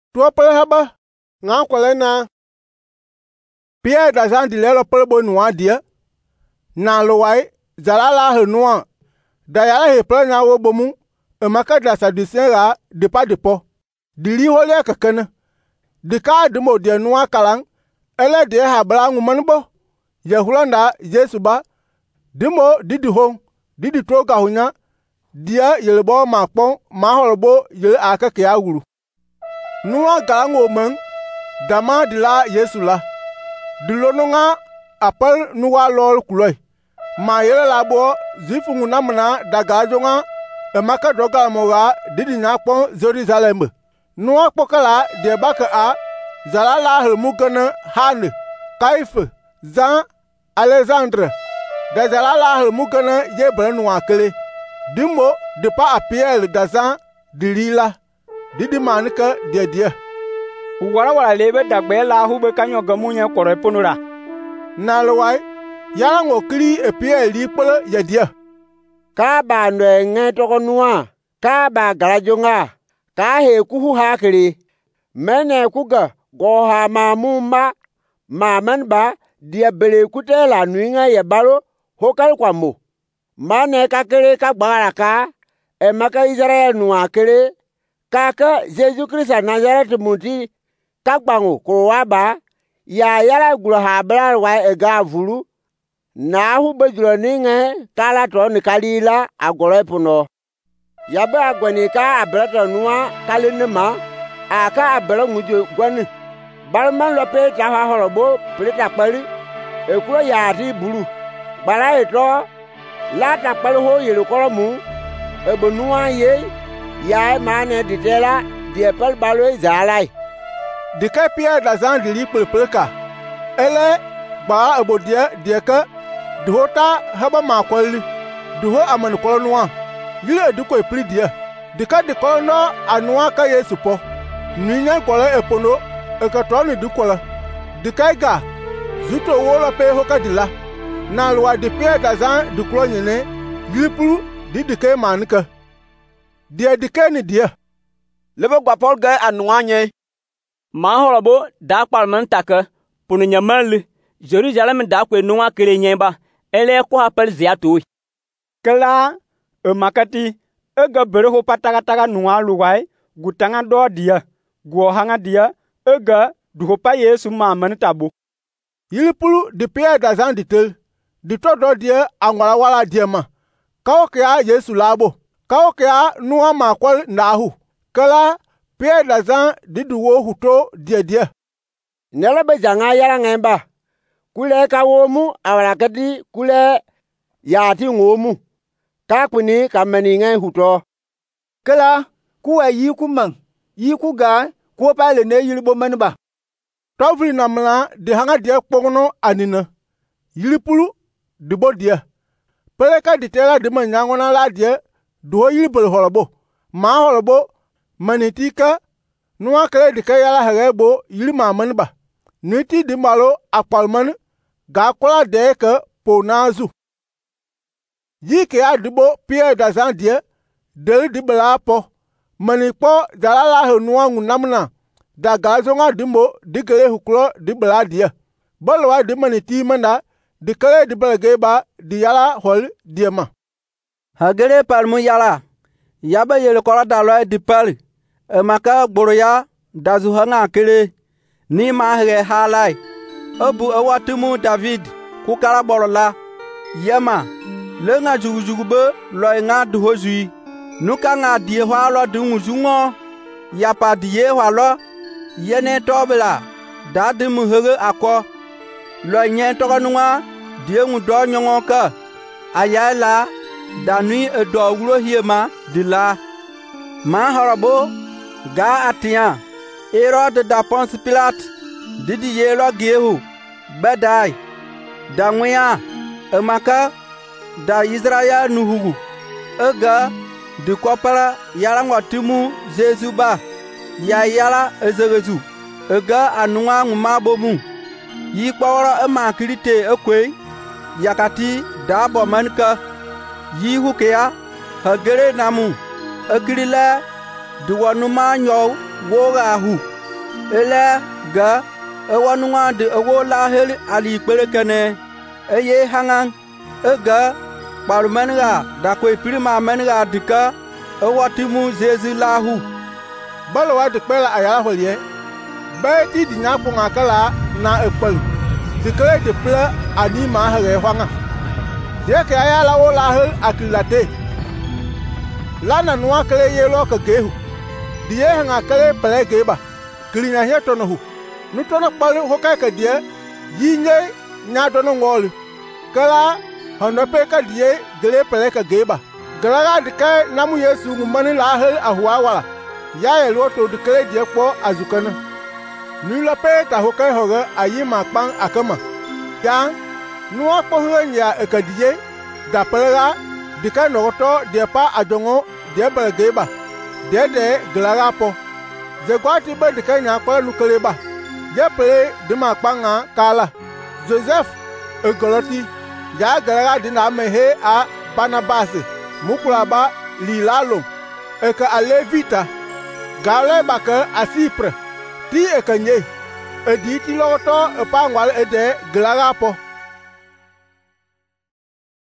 Tua pele haba nga kwale na Pierre da zan di lelo pele bo nuwa dia na lo wai zalala he nuwa da yala he pele na wo bomu e maka da Sadducéen ra de pa de po di li hole kakana di ka de mo de nuwa kalang ele de ha bla nguman bo ye hulanda Yesu ba dimo didi hong didi toga hunya dia yelebo ma pon ma holbo yele aka ke awuru nuwa galango man dama de la Yesu la dilonunga apal nuwa lol kuloi ma yele labo zifungu namna daga jonga e maka doga moga didi nya pon Jerusalem nuwa pokala de baka a zalala helmugana hane Kaife Jean Alexandre da zalala helmugana ye nuwa kele dimo de pa a Pierre gazan dilila didi manika de wala lebe dagbe la hube kanyo gamunya kore ponura na lowai yala ngokri e Pierre li pole ye dia ka ba no nge to nuwa ka ba garajonga ka he ku ha kiri mene ku ga go ha ma man ba dia bele kutela nuinga ye balo hokal kwamo mane ka kere ka gbara ka e maka Israel nuwa kere kaka Jesus Christ Nazareth muti kakbango ko waba ya yala gulo ha blar wa e ga vulu na hu bejulo ninge kala to ni kalila agore puno yabe agwani ka abrata nuwa kalinema aka abra ngujo gwani balman lope ta ha horobo preta pali e kulo ya ti bulu bara eto la ta pali ho yelo koromu e bonuwa ye ya mane ditela die pel balo zalai de ka Pierre da zan di li pelka ele ba abodia de ka de hota haba ma kwali de ho aman kolonwa yile de ko epri dia de ka de kolonwa anwa ka Yesu po ninya kola epono e ka to ni dukola de ka ga zuto wola pe ho ka dila na lwa de Pierre da zan de klonyene gilipuru de ka manika dia de ka ni dia lebe gwa Paul ga anwa nye ma horobo da kparman taka punu nyamal Jerusalem da kwe nuwa kele nyeba ele ko hapel ziatu kala e makati e ga bere ho pataka nuwa luwai gutanga do dia go hanga dia e ga du pa Yesu ma man tabo yilipulu de Pierre da zan ditel di to do dia angwala wala dia ma kawo ke a Yesu labo kawo ke a nuwa ma kwal nahu kala Pierre da zan didu wo huto dia nela be janga yara ngemba kule ka wo mu awara kati kule ya ti ngomu ka kuni ka mani ngai huto kala ku yi ku man yi ku ga ko pa le ne yilbo man ba tovri namla de hanga dia kpongno anina yilipulu de bodia pele ka ditela de manyangona la dia do yilbol holobo ma holobo manitika nuwa kale de kayala harebo yiri maman ba niti di malo akpalman ga kola de ka ponazu yi ke adibo Pierre da zan die de di bla po mani po dalala he nuwa ngunamna da ga zonga dimbo di kele huklo di bla dia bolwa di maniti manda di kale di belge ba di yala hol diema hagere palmu yala yaba yele kola dalo di pali e maka gboroya dazu hanga kele ni ma he halai obu awatumu David ku kala borola yema le nga jugujugu be lo nga duhozui nuka nga die hwalo dunguzungo ya pa die hwalo yene tobla dadimu hege akọ lo nye tokonwa die ngudo nyongoka ayala danui edo wulo hiema dila ma horobo ga atia Herode da Ponce Pilate didi yelo gehu badai dangwea emaka da Israel nuhugu ega de kopara yala ngotimu Jesu ba ya yala ezegezu ega anwa nguma bomu yi kpawara emakirite ekwe yakati da bomanka yi hukeya hagere namu ekirile duwanuma nyow woga hu ele ga ewanunga de ewo la hel ali kperekene eye hangan ega parmenga da kwe prima menga dika ewatimu zezi lahu balwa de kpela ayala holie be ti dinya punga kala na epel dikere de ple ani ma hare hwanga de ke ayala wo la hel akilate lana nuwa kele yelo ka gehu die hanga kele pele geba klinya hetono hu nutono kpali hoka ka die yinye nya dono ngol kala hono pe ka die gele pele ka geba galaga dika namu yesu ngumani la hel ahwa wala ya elo to dikere die kpo azukana nula pe ta hoka hoga ayi makpan akama ya nuwa kpo nya ekadie da pela dika noto de pa adongo de belgeba de galaga po zegwati be dika nya kwa nukeleba je pele de makpanga kala Joseph egoloti ya galaga dina mehe a Barnabas mukulaba lilalo eka alevita gale baka asipre ti ekanye edi ti loto epangwal ede galaga po